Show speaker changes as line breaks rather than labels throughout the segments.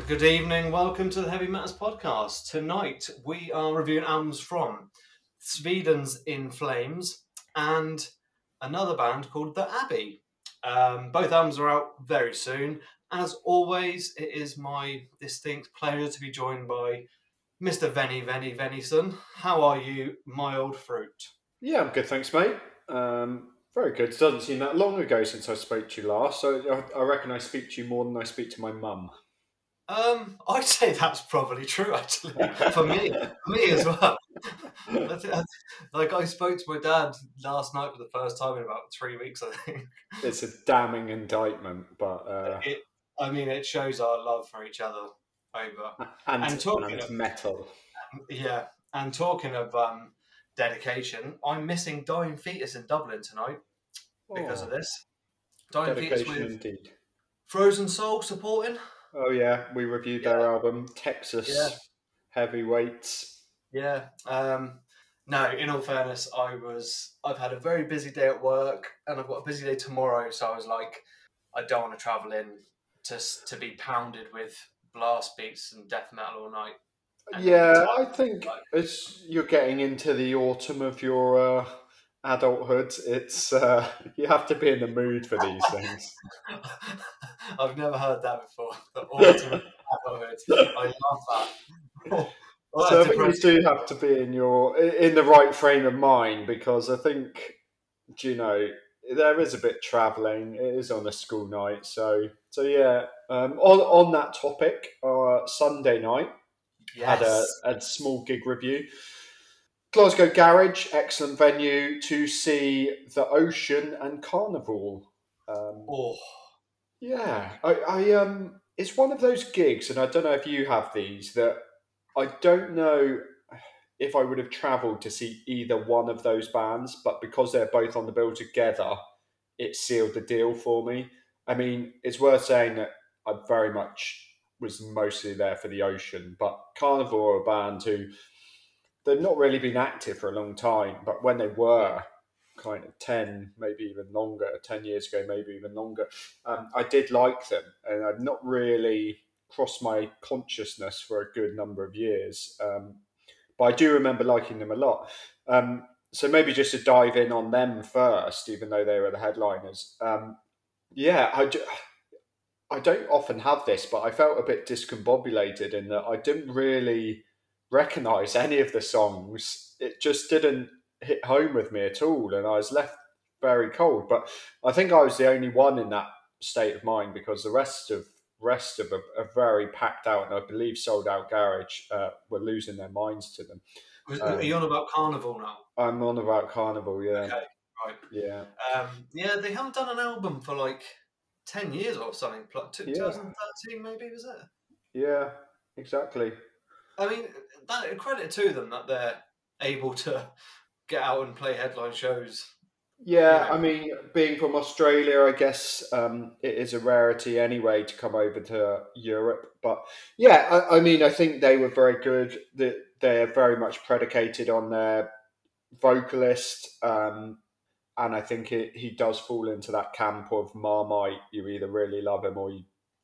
Good evening. Welcome to the Heavy Matters podcast. Tonight we are reviewing albums from Sweden's In Flames and another band called The Abbey. Both albums are out very soon. As always, it is my distinct pleasure to be joined by Mr. Venny Vennyson. How are you, my old fruit?
Yeah, I'm good, thanks, mate. Very good. It doesn't seem that long ago since I spoke to you last, so I reckon I speak to you more than I speak to my mum.
I'd say that's probably true, actually, for me as well. Like I spoke to my dad last night for the first time in about 3 weeks, I think.
It's a damning indictment, but
It, it shows our love for each other over. And talking
and
of
metal.
yeah, and talking of dedication, I'm missing Dying Fetus in Dublin tonight because of
Oh,
this. Dying Fetus
dedication
with
indeed.
Frozen Soul supporting.
Oh yeah, we reviewed their
Yeah,
album
yeah.
Texas Heavyweights.
Yeah. No, in all fairness, I've had a very busy day at work and I've got a busy day tomorrow, so I was like, I don't want to travel in to be pounded with blast beats and death metal all night and then be
Yeah,
tired.
I think as you're getting into the autumn of your adulthood, it's you have to be in the mood for these things.
I've never heard that before. The ultimate adulthood. I love that. Well,
So
that's
I think you
depressing.
do have to be in the right frame of mind because I think there is a bit travelling. It is on a school night, so yeah. On that topic, Sunday night had a,
Yes.
a small gig review. Glasgow Garage, excellent venue to see the Ocean and Carnival. Um,
Oh,
yeah, it's one of those gigs, and I don't know if you have these that I don't know if I would have travelled to see either one of those bands, but because they're both on the bill together, it sealed the deal for me. I mean, it's worth saying that I very much was mostly there for the Ocean, but Carnival are a band who they've not really been active for a long time, but when they were kind of 10, maybe even longer, 10 years ago, maybe even longer, I did like them, and I've not really crossed my consciousness for a good number of years. But I do remember liking them a lot. So maybe just to dive in on them first, even though they were the headliners. Yeah, I don't often have this, but I felt a bit discombobulated in that I didn't really recognize any of the songs. It just didn't hit home with me at all, and I was left very cold. But I think I was the only one in that state of mind because the rest of a very packed out and I believe sold out garage were losing their minds to them.
are you
Um,
on about Carnival now?
I'm on about Carnival, yeah,
Okay, right.
yeah,
Yeah, they haven't done an album for like 10 years or something.
yeah,
2013, maybe, was it?
yeah, exactly.
I mean, that credit to them that they're able to get out and play headline shows. You
Yeah,
know,
I mean, being from Australia, I guess it is a rarity anyway to come over to Europe. But yeah, I mean, I think they were very good. They're very much predicated on their vocalist, and I think he does fall into that camp of Marmite. You either really love him or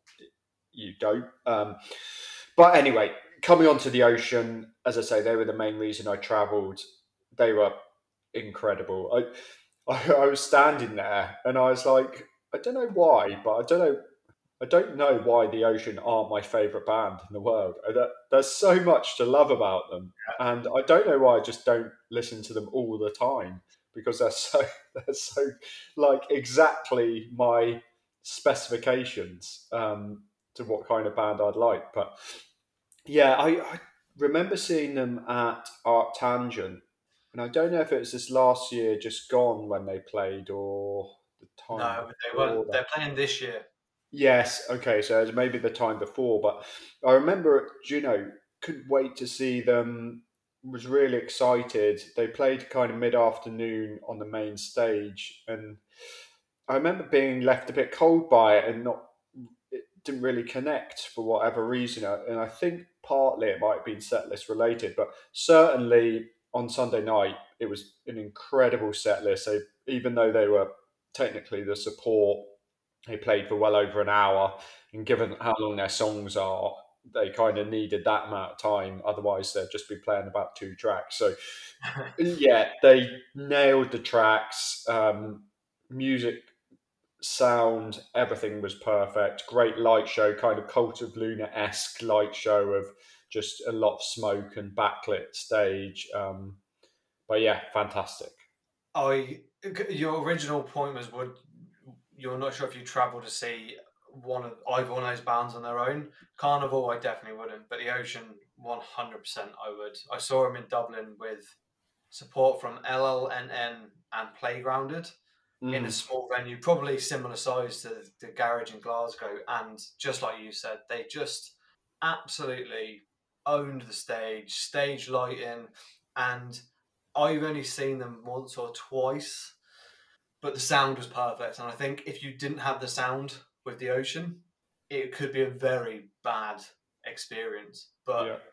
you don't. But anyway, coming onto the Ocean, as I say, they were the main reason I travelled. They were incredible. I was standing there and I was like, I don't know why, but I don't know why the Ocean aren't my favourite band in the world. There's so much to love about them, and I don't know why I just don't listen to them all the time because they're so like exactly my specifications to what kind of band I'd like. But yeah, I remember seeing them at Art Tangent, and I don't know if it was this last year just gone when they played or the time
no, they
before
weren't.
that.
They're playing this year.
Yes, okay, so it was maybe the time before, but I remember, couldn't wait to see them, was really excited. They played kind of mid-afternoon on the main stage, and I remember being left a bit cold by it and not it didn't really connect for whatever reason. And I think partly it might have been setlist related, but certainly on Sunday night it was an incredible set list. So even though they were technically the support, they played for well over an hour, and given how long their songs are, they kind of needed that amount of time. Otherwise, they'd just be playing about 2 tracks. So yeah, they nailed the tracks. Music, sound, everything was perfect. Great light show, kind of Cult of Luna-esque light show of just a lot of smoke and backlit stage. But yeah, fantastic.
I your original point was would you're not sure if you travel to see either one of those bands on their own. Carnival, I definitely wouldn't, but the Ocean, 100% I would. I saw him in Dublin with support from LLNN and Playgrounded in a
Mm.
small venue, probably similar size to the Garage in Glasgow. And just like you said, they just absolutely owned the stage lighting. And I've only seen them once or twice, but the sound was perfect. And I think if you didn't have the sound with the Ocean, it could be a very bad experience. But
Yeah.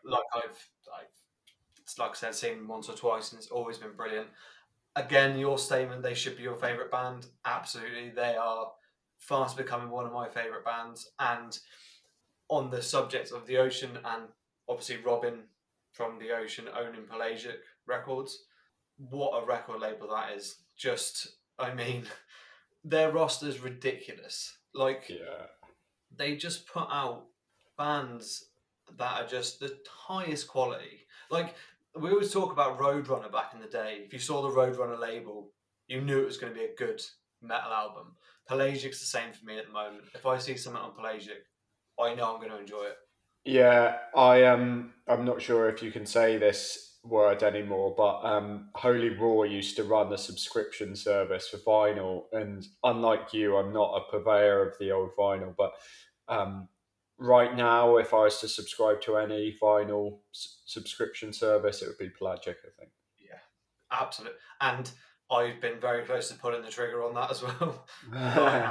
it's like I said, seen them once or twice, and it's always been brilliant. Again, your statement, they should be your favourite band. Absolutely. They are fast becoming one of my favourite bands. And on the subject of the Ocean, and obviously Robin from the Ocean owning Pelagic Records, what a record label that is. Just, I mean, their roster's ridiculous. Like,
Yeah.
they just put out bands that are just the highest quality. Like, we always talk about Roadrunner back in the day. If you saw the Roadrunner label, you knew it was going to be a good metal album. Pelagic's the same for me at the moment. If I see something on Pelagic, I know I'm going to enjoy it.
Yeah, I am. I'm not sure if you can say this word anymore, but Holy Raw used to run a subscription service for vinyl, and unlike you, I'm not a purveyor of the old vinyl. But um, right now, if I was to subscribe to any vinyl subscription service, it would be Pelagic, I think.
Yeah, absolutely. And I've been very close to pulling the trigger on that as well. But I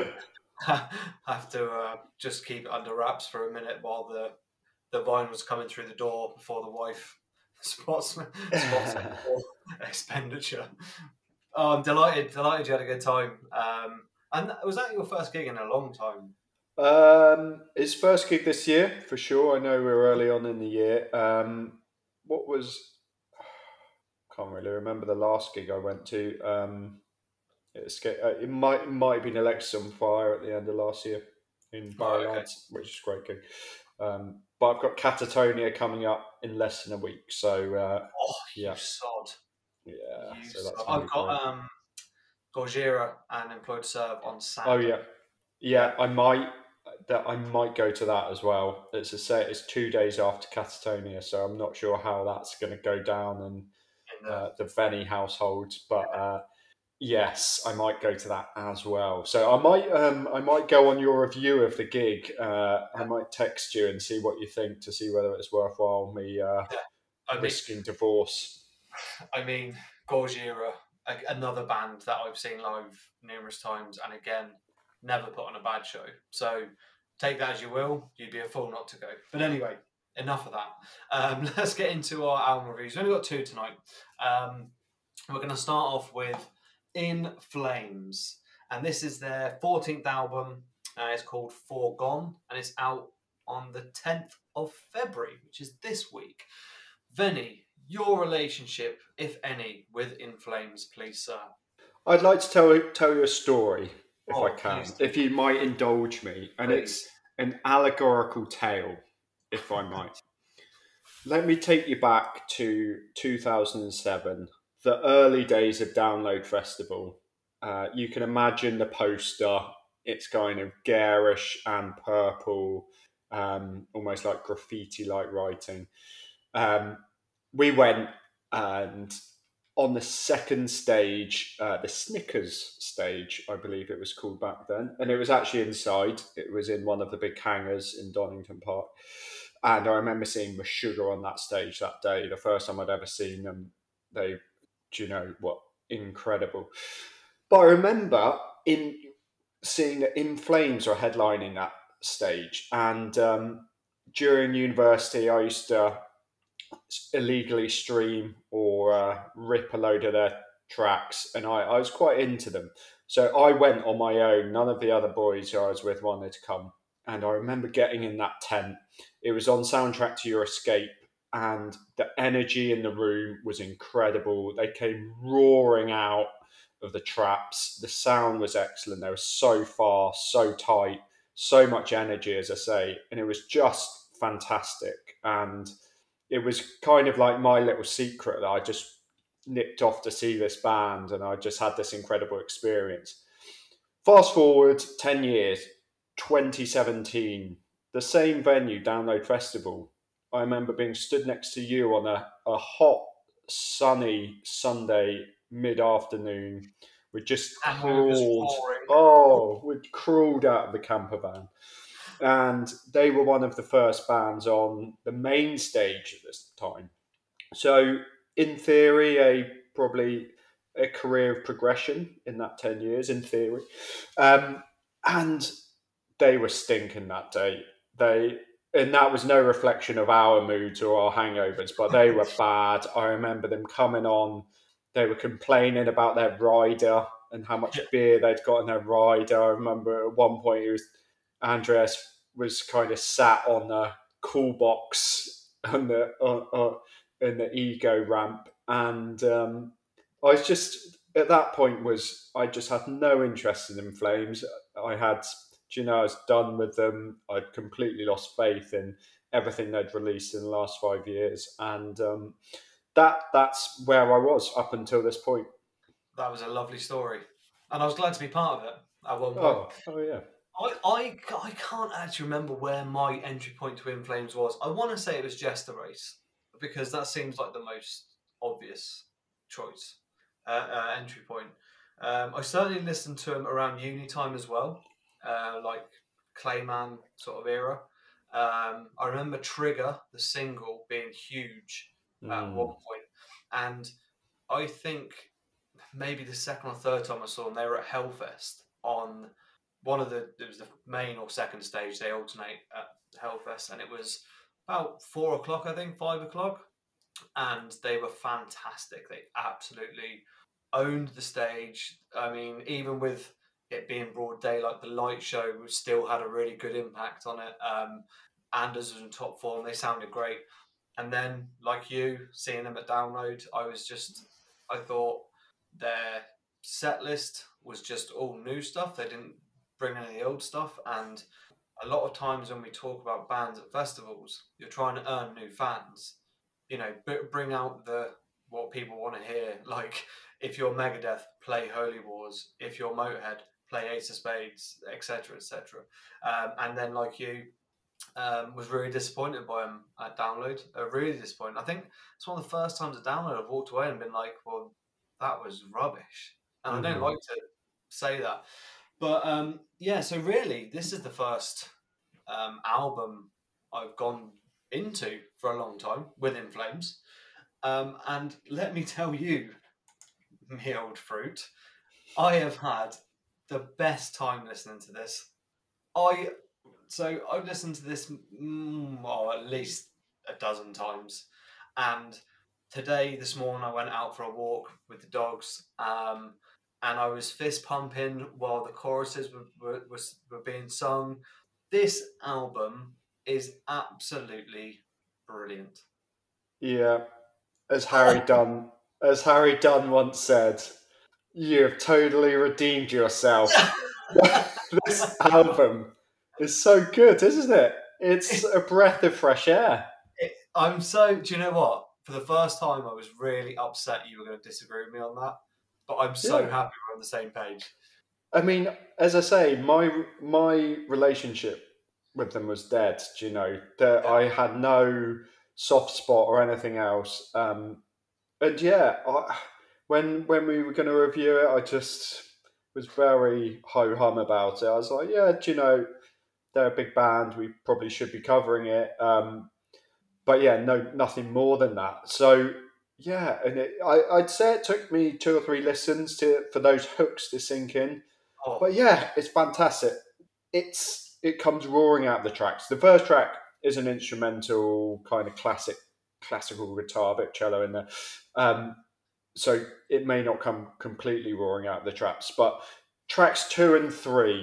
have to just keep it under wraps for a minute while the vine was coming through the door before the wife spots expenditure. Oh, I'm delighted you had a good time. And was that your first gig in a long time?
His first gig this year for sure. I know we're early on in the year. What was Can't really remember the last gig I went to. It might have been Alexis on Fire at the end of last year in
Right, okay.
Barrowlands, which is a great gig. But I've got Catatonia coming up in less than a week, so
Oh, you
yeah,
sod.
yeah.
You
So that's
sod.
going to
I've
be great.
got Gojira and Employed Serve on
Oh
Saturday.
yeah,
Yeah.
yeah. I might go to that as well. It's 2 days after Catatonia, so I'm not sure how that's going to go down and
In the
the Venny household, but yes, I might go to that as well. So I might go on your review of the gig. I might text you and see what you think to see whether it's worthwhile me
yeah. I mean,
risking divorce.
I mean, Gojira, another band that I've seen live numerous times, and again, never put on a bad show. So take that as you will. You'd be a fool not to go. But anyway, enough of that. Let's get into our album reviews. We've only got two tonight. We're going to start off with In Flames, and this is their 14th album. It's called Foregone, and it's out on the 10th of February, which is this week. Venny, your relationship, if any, with In Flames, please, sir.
I'd like to tell you a story, if I
Oh,
can,
please do.
if you might indulge me, and
Please.
it's an allegorical tale, if I might. Let me take you back to 2007, the early days of Download Festival. You can imagine the poster. It's kind of garish and purple, almost like graffiti-like writing. Um, we went, and on the second stage, the Snickers stage, I believe it was called back then, and it was actually inside. It was in one of the big hangars in Donington Park, and I remember seeing Meshuggah on that stage that day. The first time I'd ever seen them. They, do you know what? Incredible. But I remember seeing that In Flames are headlining that stage, and during university, I used to illegally stream or rip a load of their tracks, and I was quite into them. So I went on my own. None of the other boys who I was with wanted to come, and I remember getting in that tent. It was on Soundtrack to Your Escape, and the energy in the room was incredible. They came roaring out of the traps. The sound was excellent. They were so fast, so tight, so much energy, as I say, and it was just fantastic. And it was kind of like my little secret that I just nipped off to see this band, and I just had this incredible experience. Fast forward 10 years, 2017, the same venue, Download Festival. I remember being stood next to you on a hot, sunny Sunday mid afternoon. We just
Hangovers
crawled,
roaring.
we'd crawled out of the camper van. And they were one of the first bands on the main stage at this time. So, in theory, probably a career of progression in that 10 years, in theory. Um, and they were stinking that day. And that was no reflection of our moods or our hangovers, but they were bad. I remember them coming on, they were complaining about their rider and how much beer they'd got in their rider. I remember at one point Andreas was kind of sat on the cool box on in the ego ramp, and I was just at that point I just had no interest in Flames. I was done with them. I'd completely lost faith in everything they'd released in the last 5 years, and that's where I was up until this point.
That was a lovely story, and I was glad to be part of it at one point.
Oh yeah.
I can't actually remember where my entry point to In Flames was. I want to say it was Jester Race, because that seems like the most obvious choice entry point. I certainly listened to him around uni time as well, like Clayman sort of era. I remember Trigger, the single, being huge at one point, and I think maybe the second or third time I saw them, they were at Hellfest on it was the main or second stage. They alternate at Hellfest, and it was about 4 o'clock, I think, 5 o'clock, and they were fantastic. They absolutely owned the stage. I mean, even with it being broad daylight, the light show still had a really good impact on it. Anders was in top form. They sounded great. And then, like you, seeing them at Download, I thought their set list was just all new stuff. They didn't bring any of the old stuff. And a lot of times when we talk about bands at festivals, you're trying to earn new fans. Bring out what people want to hear. Like, if you're Megadeth, play Holy Wars. If you're Motorhead, play Ace of Spades, etc., etc. And then, like you, was really disappointed by him at Download. Really disappointed. I think it's one of the first times at Download I've walked away and been like, well, that was rubbish. And I don't like to say that. But yeah, so really, this is the first album I've gone into for a long time with In Flames. And let me tell you, me old fruit, I have had the best time listening to this. I've listened to this at least a dozen times, and this morning, I went out for a walk with the dogs, and I was fist pumping while the choruses were being sung. This album is absolutely brilliant.
Yeah, as Harry Dunn once said, you have totally redeemed yourself. This album is so good, isn't it? It's a breath of fresh air.
Do you know what? For the first time, I was really upset you were going to disagree with me on that, but I'm so happy we're on the same page.
I mean, as I say, my relationship with them was dead. I had no soft spot or anything else. And yeah, when we were going to review it, I just was very ho hum about it. I was like, yeah, they're a big band. We probably should be covering it. But yeah, nothing more than that. So yeah, and I'd say it took me 2 or 3 listens for those hooks to sink in.
Oh.
But yeah, it's fantastic. It comes roaring out of the tracks. The first track is an instrumental kind of classical guitar, bit cello in there. So it may not come completely roaring out of the traps, but tracks 2 and 3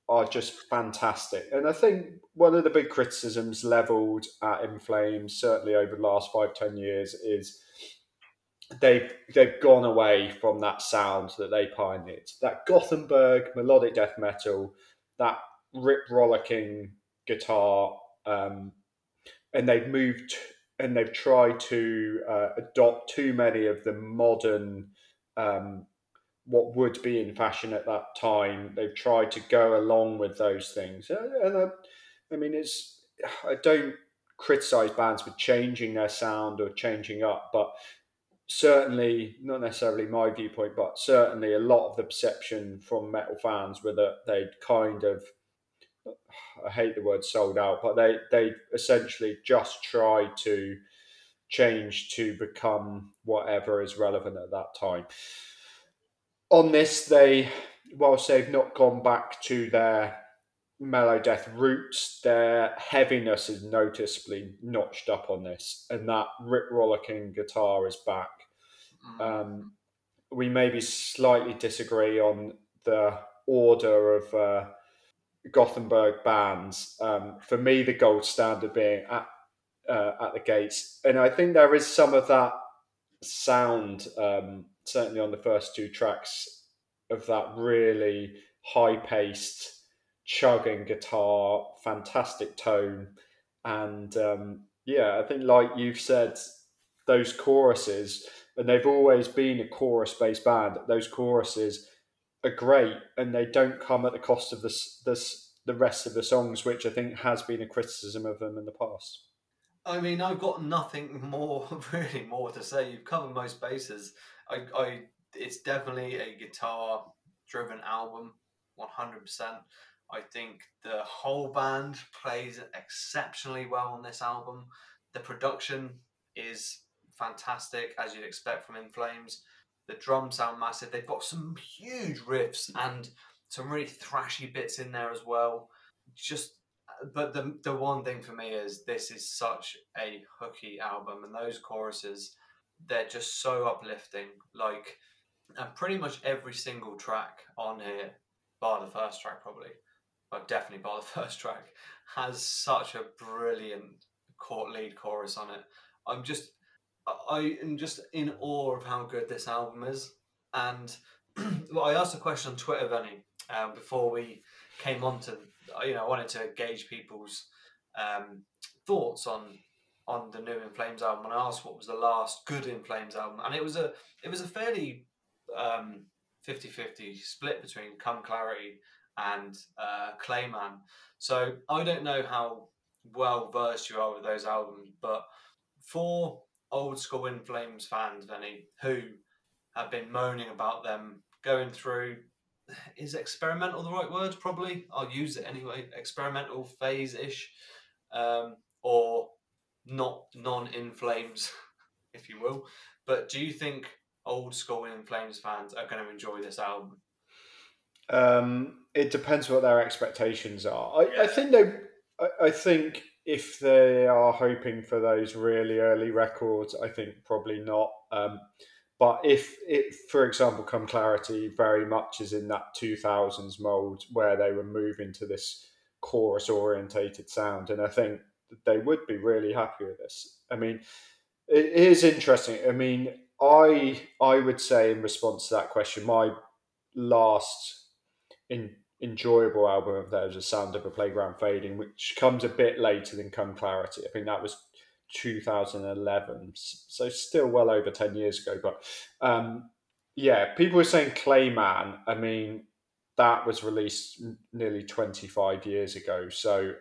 are just fantastic. And I think one of the big criticisms levelled at In Flames, certainly over the last 5-10 years, is they've gone away from that sound that they pioneered. That Gothenburg melodic death metal, that rip rollicking guitar, and they've moved and they've tried to adopt too many of the modern what would be in fashion at that time. They've tried to go along with those things, and I mean, I don't criticize bands for changing their sound or changing up, but certainly not necessarily my viewpoint, but certainly a lot of the perception from metal fans were that they'd kind of, I hate the word sold out, but they essentially just tried to change to become whatever is relevant at that time. On this, whilst they've not gone back to their mellow death roots, their heaviness is noticeably notched up on this, and that rip rollicking guitar is back. We maybe slightly disagree on the order of Gothenburg bands. For me, the gold standard being at the Gates, and I think there is some of that sound, certainly on the first two tracks, of that really high-paced, chugging guitar, fantastic tone, and I think, like you've said, those choruses, and they've always been a chorus-based band. Those choruses are great, and they don't come at the cost of the rest of the songs, which I think has been a criticism of them in the past.
I mean, I've got nothing more, really more to say. You've covered most bases. It's definitely a guitar-driven album, 100%. I think the whole band plays exceptionally well on this album. The production is fantastic, as you'd expect from In Flames. The drums sound massive. They've got some huge riffs and some really thrashy bits in there as well. But the one thing for me is this is such a hooky album, and those choruses, they're just so uplifting. Like, and pretty much every single track on here, bar the first track probably, but definitely bar the first track, has such a brilliant lead chorus on it. I am just in awe of how good this album is. And well, I asked a question on Twitter, Vinny, before we came on to, I wanted to gauge people's thoughts on the new In Flames album, and I asked what was the last good In Flames album, and it was a fairly 50-50 split between Come Clarity and Clayman. So I don't know how well versed you are with those albums, but for old school In Flames fans, Vinny, who have been moaning about them going through, is experimental the right word? Probably. I'll use it anyway. Experimental phase-ish, or not non-In Flames, if you will. But do you think old school In Flames fans are going to enjoy this album?
It depends what their expectations are. I think if they are hoping for those really early records, I think probably not. But if it, for example, Come Clarity very much is in that 2000s mold where they were moving to this chorus orientated sound, and I think they would be really happy with this. I mean, it is interesting. I mean, I would say in response to that question, my last enjoyable album of theirs is Sound of a Playground Fading, which comes a bit later than Come Clarity. I think that was 2011, so still well over 10 years ago. But people were saying Clayman. I mean, that was released nearly 25 years ago. So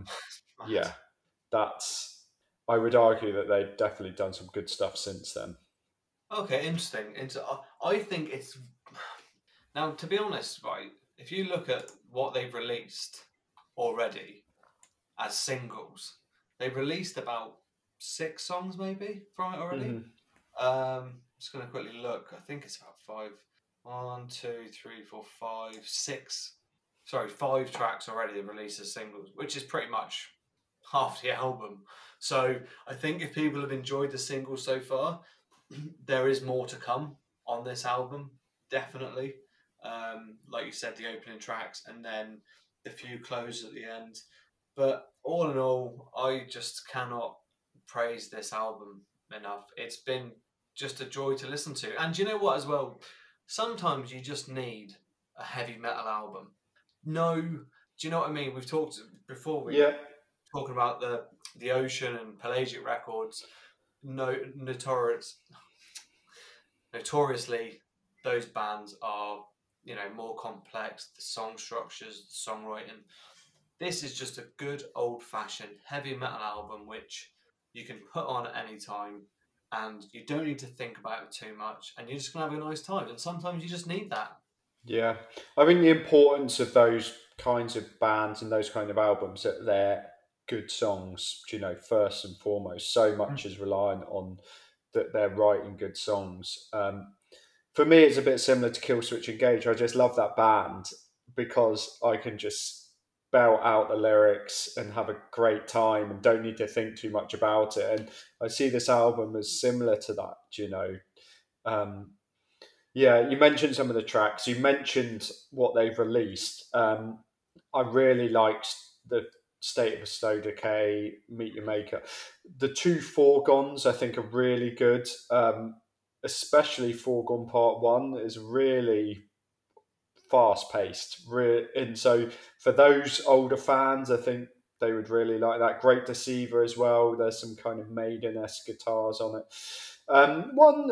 that's. I would argue that they've definitely done some good stuff since then.
Okay, interesting. I think it's now, to be honest, right? If you look at what they've released already as singles, they've released about 6 songs maybe from it already. Just going to quickly look. I think it's about 5. 1, 2, 3, 4, 5, 6. Sorry, 5 tracks already they've released as singles, which is pretty much half the album. So I think if people have enjoyed the singles so far, there is more to come on this album, definitely. Like you said, the opening tracks, and then the few closes at the end. But all in all, I just cannot praise this album enough. It's been just a joy to listen to. And do you know what, as well? Sometimes you just need a heavy metal album. No, do you know what I mean? We've talked before. We
Yeah.
were talking about the Ocean and Pelagic Records. No, notoriously, those bands are more complex. The song structures, the songwriting. This is just a good old-fashioned heavy metal album which you can put on at any time, and you don't need to think about it too much, and you're just gonna have a nice time. And sometimes you just need that.
Yeah, I think the importance of those kinds of bands and those kind of albums, that they're good songs, first and foremost. So much is reliant on that they're writing good songs. For me, it's a bit similar to Killswitch Engage. I just love that band because I can just belt out the lyrics and have a great time and don't need to think too much about it. And I see this album as similar to that. Um, yeah, you mentioned some of the tracks. You mentioned what they've released. I really liked the State of Bestow Decay, Meet Your Maker. The two Foregons, I think, are really good. Especially Foregone Part 1 is really fast paced. And so for those older fans, I think they would really like that. Great Deceiver as well. There's some kind of Maiden-esque guitars on it. One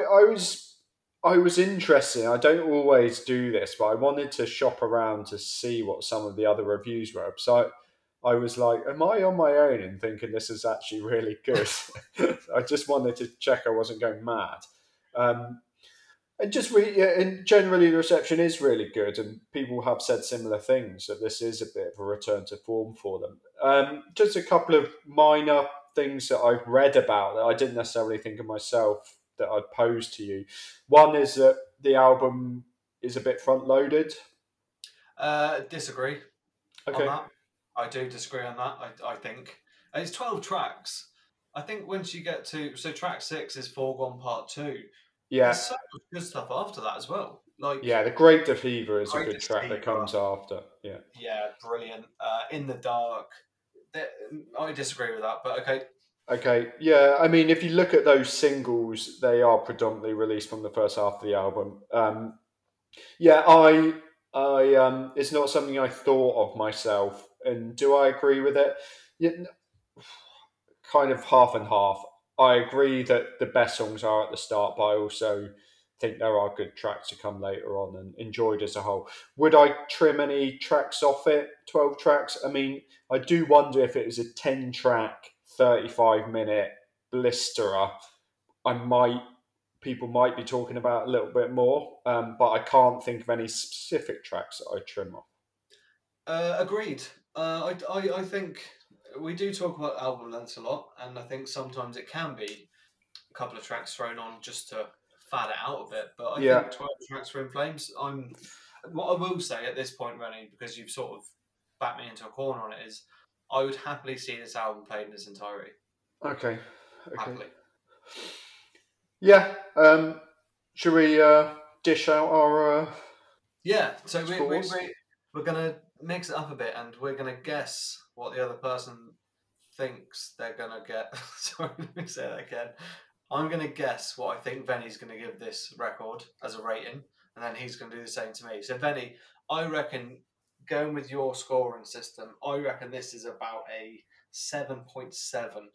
I was interested. I don't always do this, but I wanted to shop around to see what some of the other reviews were. So I was like, "Am I on my own?" and thinking this is actually really good. I just wanted to check I wasn't going mad. Um, and generally the reception is really good, and people have said similar things that this is a bit of a return to form for them. Just a couple of minor things that I've read about that I didn't necessarily think of myself that I'd pose to you. One is that the album is a bit front loaded.
Disagree on
Okay.
that. I do disagree on that. I think it's 12 tracks. I think once you get to track 6 is Foregone Part 2.
Yeah.
There's so much good stuff after that as well. Like
Yeah, the Great Deceiver is a
Great
good track that
Deceiver,
comes after. Yeah.
yeah, brilliant. In the Dark. That- I disagree with that, but okay.
Okay, yeah. I mean, if you look at those singles, they are predominantly released from the first half of the album. Yeah, it's not something I thought of myself. And do I agree with it? Yeah, kind of half and half. I agree that the best songs are at the start, but I also think there are good tracks to come later on and enjoyed as a whole. Would I trim any tracks off it? 12 tracks? I mean, I do wonder if it was a 10 track, 35-minute blisterer, I might people might be talking about a little bit more, but I can't think of any specific tracks that I trim off.
Agreed. I think we do talk about album lengths a lot, and I think sometimes it can be a couple of tracks thrown on just to fad it out a bit. But I
Yeah.
think 12 tracks for In Flames. What I will say at this point, Rennie, because you've sort of backed me into a corner on it, is I would happily see this album played in its entirety.
Okay. Okay.
Happily.
Yeah. Should we dish out our
Yeah. So
scores?
we're gonna mix it up a bit, and we're gonna guess what the other person thinks they're gonna get. Sorry, let me say that again. I'm gonna guess what I think Benny's gonna give this record as a rating, and then he's gonna do the same to me. So Benny, I reckon going with your scoring system, I reckon this is about a 7.7.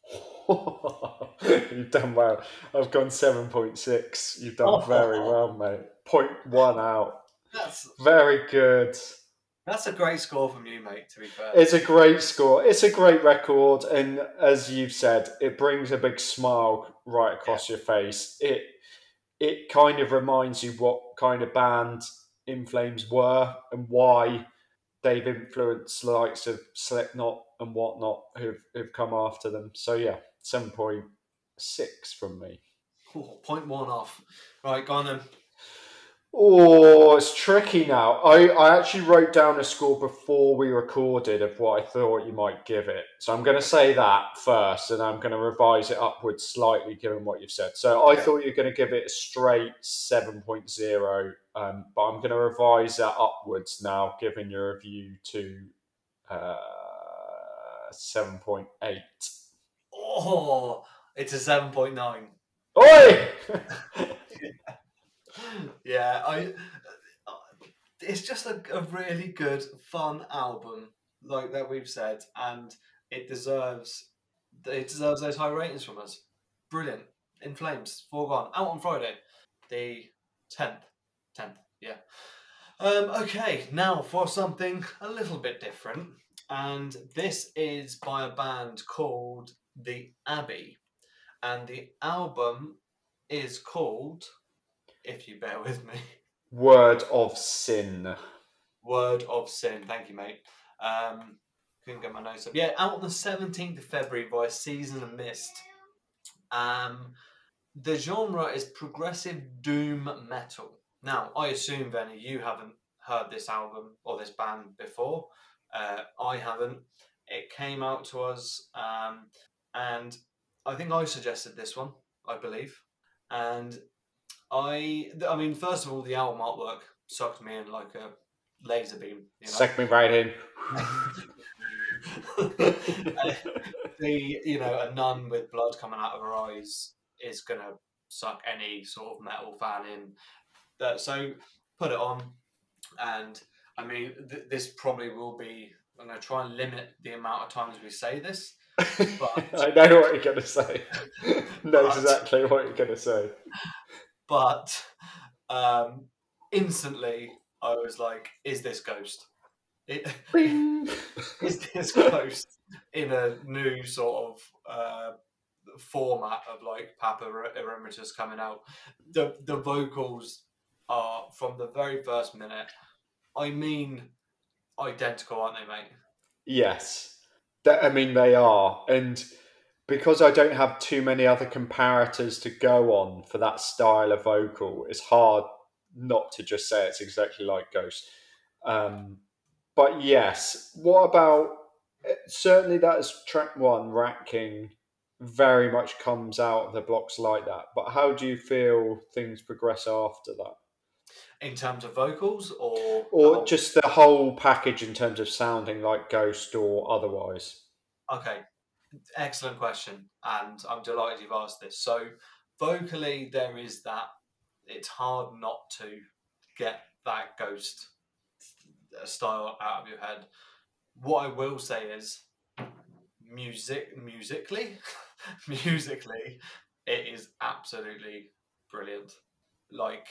You've done well. I've gone 7.6. You've done very
Oh,
well, mate. 0.1 out.
that's
Very good.
that's a great score from you, mate. To be fair.
It's a great score. It's a great record, and as you've said, it brings a big smile right
Yeah.
across your face. It kind of reminds you what kind of band In Flames were and why they've influenced the likes of Slipknot and whatnot who've come after them. So yeah, 7.6 from me.
Oh, 0.1 off. Right, go on then.
Oh, it's tricky now. I actually wrote down a score before we recorded of what I thought you might give it. So I'm going to say that first, and I'm going to revise it upwards slightly given what you've said. So I
Okay.
thought you were going to give it a straight 7.0, but I'm going to revise that upwards now, given your review to uh, 7.8.
Oh, it's a 7.9.
Oi!
Yeah, it's just a really good, fun album, like that we've said, and it deserves those high ratings from us. Brilliant. In Flames, foregone. Out on Friday, the 10th. 10th, yeah. Okay, now for something a little bit different, and this is by a band called The Abbey, and the album is called, if you bear with me,
Word of Sin.
Word of Sin. Thank you, mate. Couldn't get my notes up. Yeah, out on the 17th of February by Season of Mist. Um, the genre is progressive doom metal. Now, I assume, Benny, you haven't heard this album or this band before. I haven't. It came out to us, and I think I suggested this one, I believe. And I mean, first of all, the album artwork sucked me in like a laser beam, you know.
Suck me right in.
A nun with blood coming out of her eyes is gonna suck any sort of metal fan in. So put it on, and I mean, this probably will be. I'm gonna try and limit the amount of times we say this, but
I know what you're going to say. Know
but
exactly what you're going to say.
but um, instantly I was like, "Is this Ghost? It,
Bing!
is this Ghost in a new sort of format of like Papa Eremitus coming out?" The vocals are from the very first minute. I mean, identical, aren't they, mate?
Yes. I mean, they are. And because I don't have too many other comparators to go on for that style of vocal, it's hard not to just say it's exactly like Ghost. Um, but yes, what about certainly that is track one, Rat King, very much comes out of the blocks like that. But how do you feel things progress after that?
In terms of vocals or the
Or
whole.
just the whole package in terms of sounding like Ghost or otherwise?
Okay, excellent question, and I'm delighted you've asked this. So, vocally, there is that. It's hard not to get that Ghost style out of your head. What I will say is, musically, musically, it is absolutely brilliant. Like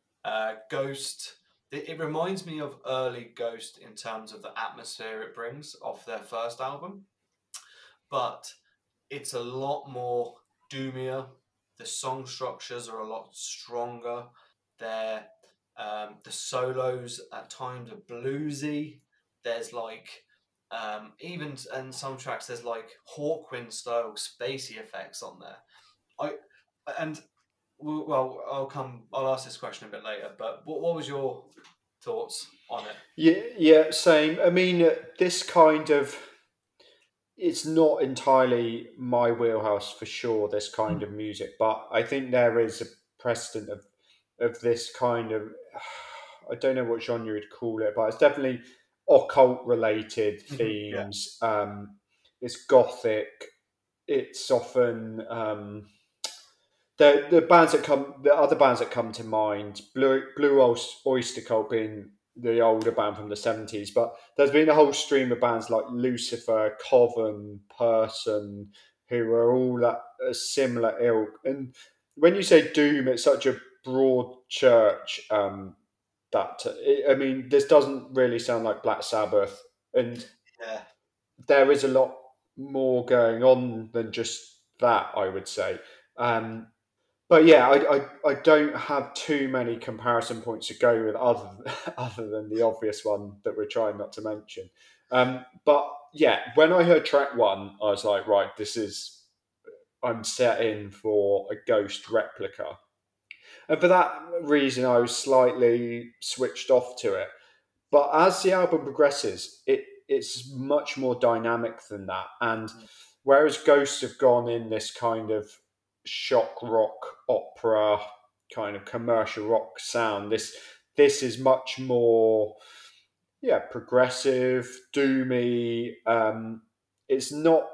Ghost, it reminds me of early Ghost in terms of the atmosphere it brings off their first album, but it's a lot more doomier. The song structures are a lot stronger. They're the solos at times are bluesy. There's like even in some tracks there's like Hawkwind style spacey effects on there. I and well I'll ask this question a bit later. But what was your thoughts on it?
Yeah, yeah, same. I mean, this kind of it's not entirely my wheelhouse for sure. This kind of music, but I think there is a precedent of this kind of. I don't know what genre you'd call it, but it's definitely occult related
Yeah.
themes. It's gothic. It's often the other bands that come to mind, Blue Oyster Cult being the older band from the 70s, but there's been a whole stream of bands like Lucifer, Coven, Person, who are all that a similar ilk. And when you say doom, it's such a broad church I mean, this doesn't really sound like Black Sabbath, and
Yeah.
there is a lot more going on than just that, I would say. Um, but yeah, I don't have too many comparison points to go with other than the obvious one that we're trying not to mention. But yeah, when I heard track one, I was like, right, I'm set in for a Ghost replica. And for that reason, I was slightly switched off to it. But as the album progresses, it's much more dynamic than that. And whereas Ghosts have gone in this kind of shock rock opera kind of commercial rock sound, this is much more progressive, doomy. It's not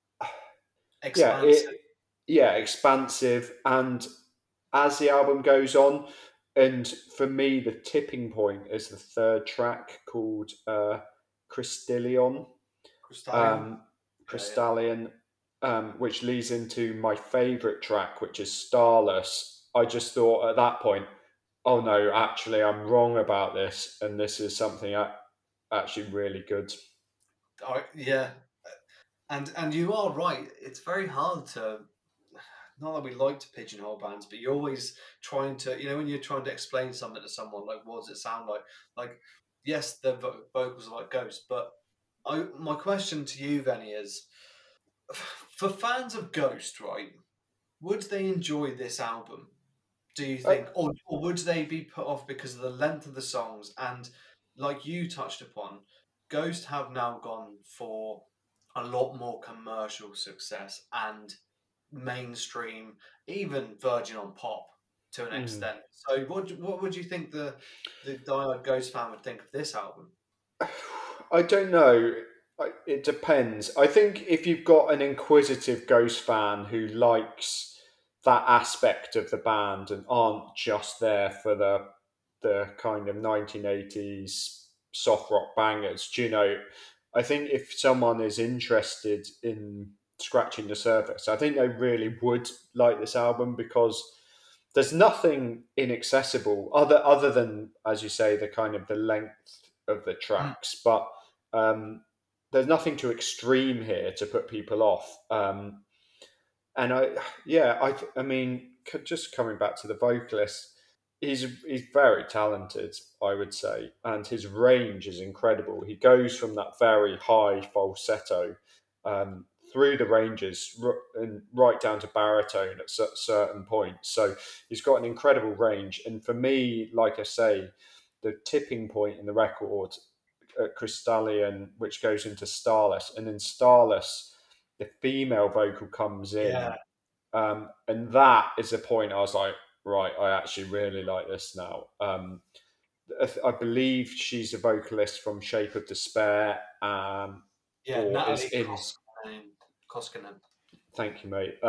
yeah
Expansive.
it expansive, and as the album goes on, and for me the tipping point is the third track called Crystallion,
Crystallion.
um,
Yeah, yeah.
Crystallion, which leads into my favourite track, which is Starless. I just thought at that point, oh no, actually I'm wrong about this, and this is something actually really good.
Yeah, and you are right. It's very hard to. Not that we like to pigeonhole bands, but you're always trying to. When you're trying to explain something to someone, like what does it sound like? Like, yes, the vocals are like Ghost, but my question to you, Venny, is for fans of Ghost, right? Would they enjoy this album? Do you
Uh,
think, or would they be put off because of the length of the songs? And like you touched upon, Ghost have now gone for a lot more commercial success and mainstream, even Virgin on pop to an
mm.
extent. So, what would you think the diehard Ghost fan would think of this album?
I don't know. It depends. I think if you've got an inquisitive Ghost fan who likes that aspect of the band and aren't just there for the kind of 1980s soft rock bangers, do you know? I think if someone is interested in scratching the surface, I think they really would like this album because there's nothing inaccessible other than, as you say, the kind of the length of the
Mm.
tracks, but um, there's nothing too extreme here to put people off. And I mean, just coming back to the vocalist, he's very talented, I would say, and his range is incredible. He goes from that very high falsetto um, through the ranges and right down to baritone at certain points. So he's got an incredible range. And for me, like I say, the tipping point in the record at Crystallion, which goes into Starless, and in Starless, the female vocal comes
Yeah,
in, and that is the point I was like, right, I actually really like this now. I believe she's a vocalist from Shape of Despair,
yeah,
or is
Natalie
in.
Koskinen.
Thank you, mate.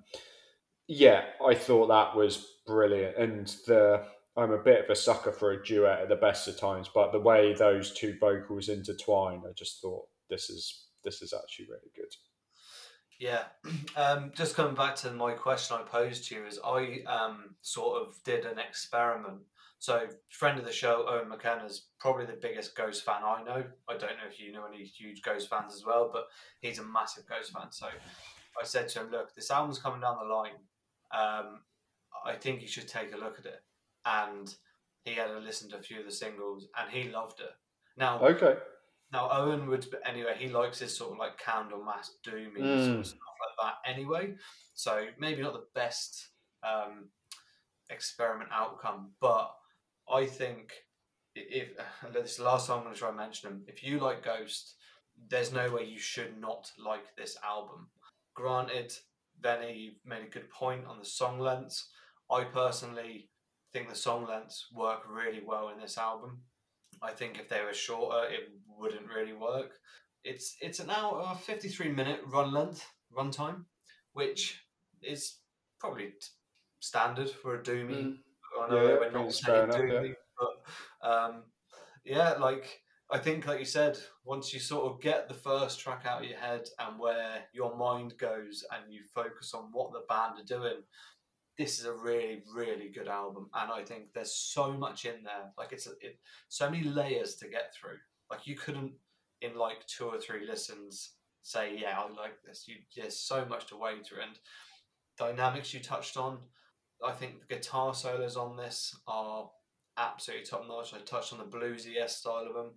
Yeah, I thought that was brilliant, and I'm a bit of a sucker for a duet at the best of times, but the way those two vocals intertwine, I just thought this is actually really good.
Yeah, just coming back to my question I posed to you is I sort of did an experiment. So, friend of the show, Owen McKenna is probably the biggest Ghost fan I know. I don't know if you know any huge Ghost fans as well, but he's a massive Ghost fan. So, I said to him, "Look, this album's coming down the line. Um, I think you should take a look at it." And he had to listen to a few of the singles, and he loved it. Now,
Okay.
now, Owen would anyway. He likes his sort of like Candlemass doomy sort of
Mm,
stuff like that. Anyway, so maybe not the best um, experiment outcome, but I think if this is the last time I'm going to try and mention him. If you like Ghost, there's no way you should not like this album. Granted, Benny, you've made a good point on the song lengths. I personally think the song lengths work really well in this album. I think if they were shorter, it wouldn't really work. It's an hour, 53-minute run time, which is probably standard for a doomy.
mm.
I
Yeah,
know
yeah,
that we're not
it's fair
saying
enough. Yeah.
doomy, but yeah, like I think, like you said, once you sort of get the first track out of your head and where your mind goes, and you focus on what the band are doing, this is a really, really good album, and I think there's so much in there. Like so many layers to get through. Like you couldn't, in like 2 or 3 listens, say, "Yeah, I like this." There's so much to wade through, and dynamics you touched on. I think the guitar solos on this are absolutely top notch. I touched on the bluesy style of them.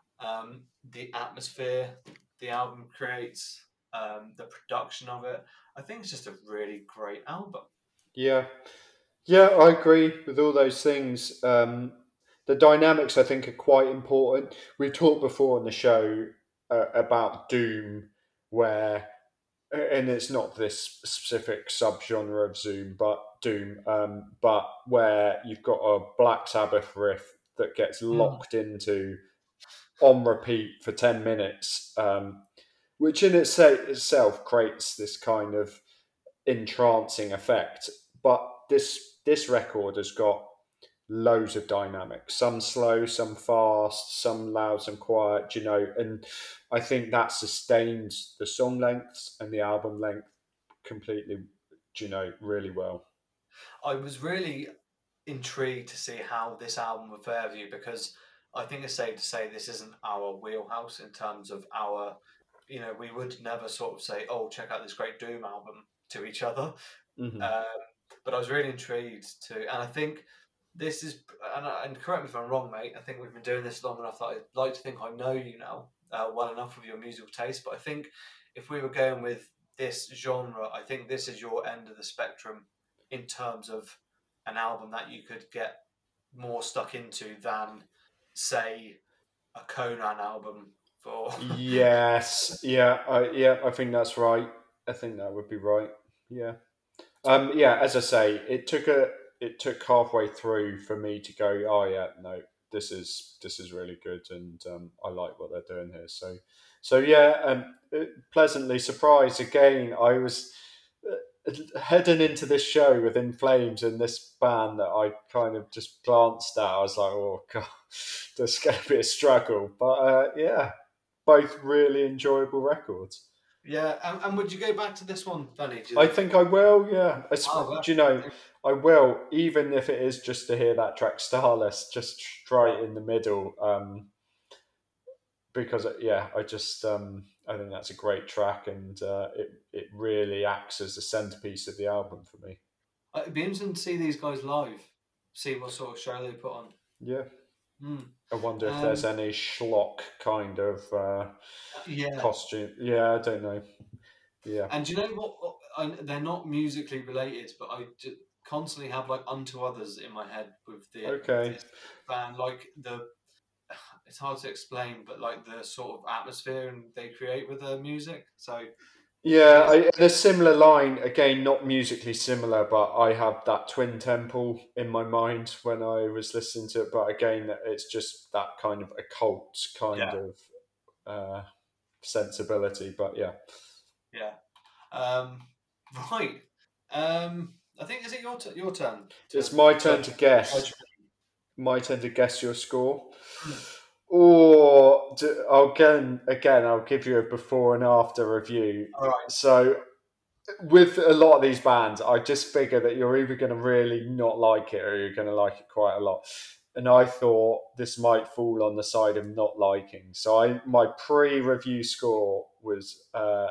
The atmosphere the album creates, the production of it. I think it's just a really great album.
Yeah. Yeah, I agree with all those things. The dynamics, I think, are quite important. We've talked before on the show about Doom, where, and it's not this specific subgenre of Zoom, but Doom, but where you've got a Black Sabbath riff that gets
Mm.
locked into on repeat for 10 minutes, which in itself creates this kind of entrancing effect. But this record has got loads of dynamics, some slow, some fast, some loud, some quiet, and I think that sustains the song lengths and the album length completely, really well.
I was really intrigued to see how this album would fare with you because I think it's safe to say this isn't our wheelhouse in terms of our, we would never sort of say, "Oh, check out this great Doom album" to each other.
Hmm.
Um, but I was really intrigued to, and I think this is, and correct me if I'm wrong, mate. I think we've been doing this long enough that I'd like to think I know you now well enough of your musical taste. But I think if we were going with this genre, I think this is your end of the spectrum in terms of an album that you could get more stuck into than, say, a Conan album for.
Yes, I think that's right. I think that would be right. Yeah. Yeah, as I say, it took halfway through for me to go, oh yeah, no, this is really good, and I like what they're doing here. So yeah, pleasantly surprised again. I was heading into this show with In Flames and this band that I kind of just glanced at. I was like, oh god, this is going to be a struggle, but yeah, both really enjoyable records.
Yeah, and would you go back to this one, Fanny? Do you
I
think?
think I will, yeah.
Oh, well,
Do you know, I will, even if it is just to hear that track Starless just
yeah.
straight in the middle. Because, yeah, I think that's a great track, and it really acts as the centerpiece of the album for me.
It'd be interesting to see these guys live, see what sort of show they put on.
Yeah.
Hmm.
I wonder if there's
Um,
any schlock kind of
yeah,
costume. Yeah, I don't know. Yeah.
and do you know what? They're not musically related, but constantly have like Unto Others in my head with
Okay.
this band. Like it's hard to explain, but like the sort of atmosphere and they create with their music. So
Yeah,
it's
in a similar line, again, not musically similar, but I have that Twin Temple in my mind when I was listening to it. But again, it's just that kind of occult kind
yeah,
of uh, sensibility. But yeah,
yeah. Um, right. I think is it your turn to
it's my turn
judge?
to guess.
Judge.
My turn to guess your score.
Hmm.
Or again, I'll give you a before and after review.
All right.
So with a lot of these bands, I just figure that you're either going to really not like it or you're going to like it quite a lot. And I thought this might fall on the side of not liking. So my pre-review score was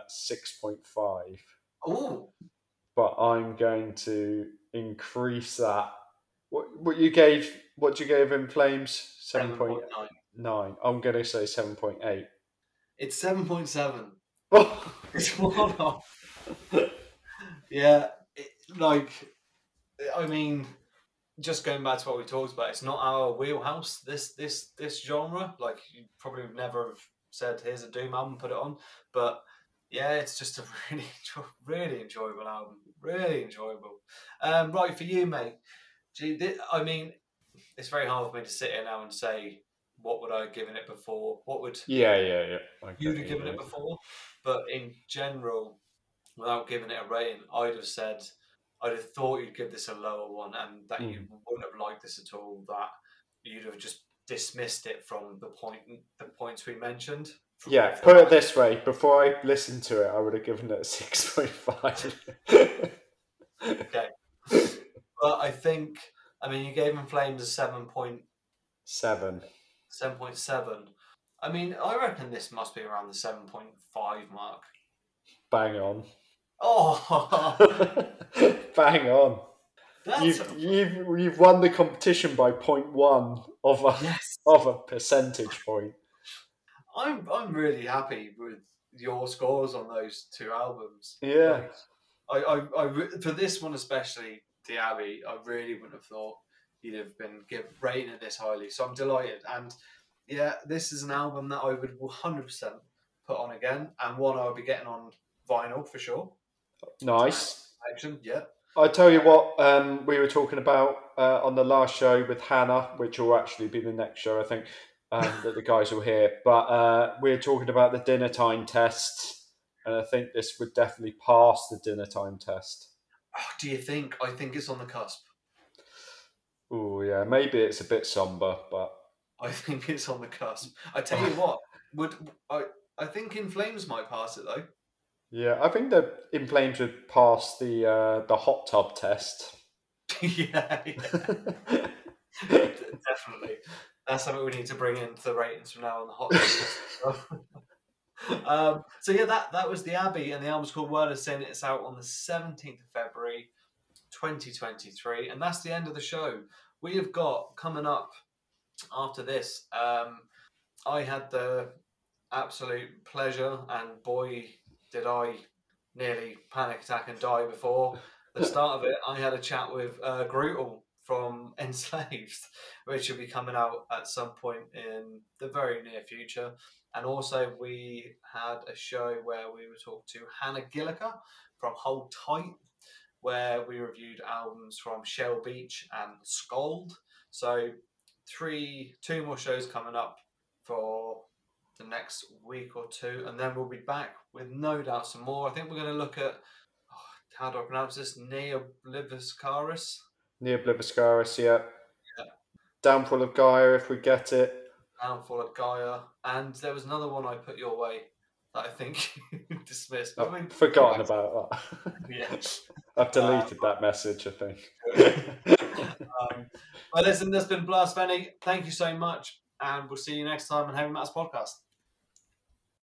6.5,
Oh,
but I'm going to increase that. What you gave In Flames? Seven point
7.9.
nine. I'm going to say 7.8.
It's 7.7. It's one off. Yeah, like I mean, just going back to what we talked about, it's not our wheelhouse. This genre, like you probably would never have said, "Here's a Doom album, put it on." But yeah, it's just a really, really enjoyable album. Really enjoyable. Right for you, mate. Gee, I mean, it's very hard for me to sit here now and say what would I have given it before. What would
Yeah. I
you
get
have
you,
given it
mate.
before? But in general, without giving it a rating, I'd have thought you'd give this a lower one and that you
Mm.
wouldn't have liked this at all, that you'd have just dismissed it from the points we mentioned
Yeah,
of the
put it
band.
this way: before I listened to it, I would have given it a 6.5.
Okay. But I think, I mean, you gave In Flames a
7.
7.7. I mean, I reckon this must be around the 7.5 mark.
Bang on.
Oh,
Bang on.
that's
You've won the competition by point one of a
yes.
of a percentage point.
I'm really happy with your scores on those two albums.
Yeah.
Like, for this one especially, the Abbey, I really wouldn't have thought he'd have been rating it this highly. So I'm delighted. And yeah, this is an album that I would 100% put on again, and one I'll be getting on vinyl for sure.
Nice.
Action, yeah.
I tell you what, we were talking about on the last show with Hannah, which will actually be the next show, I think, that the guys will hear. But we were talking about the dinner time test, and I think this would definitely pass the dinner time test.
Oh, do you think? I think it's on the cusp.
Oh yeah, maybe it's a bit somber, but
I think it's on the cusp. I tell you what, I think In Flames might pass it though.
Yeah, I think that In Flames would pass the hot tub test.
yeah. Definitely. That's something we need to bring into the ratings from now on, the hot tub. So yeah, that was the Abbey, and the album's called Word of Sin. It's out on the 17th of February 2023, and that's the end of the show. We have got coming up after this, I had the absolute pleasure, and boy did I nearly panic attack and die before the start of it. I had a chat with Grutel from Enslaved, which will be coming out at some point in the very near future. And also we had a show where we were talking to Hannah Gilliker from Hold Tight, where we reviewed albums from Shell Beach and Scold. So two more shows coming up for the next week or two, and then we'll be back with no doubt some more. I think we're going to look at, how do I pronounce this? Neobliviscaris?
Neobliviscaris, yeah. Downfall of Gaia, if we get it.
Downfall of Gaia. And there was another one I put your way that I think you dismissed. But
I've forgotten about that.
Yeah.
I've deleted that message, I think.
Well, listen, this has been Blast Benny. Thank you so much, and we'll see you next time on Heavy Matters Podcast.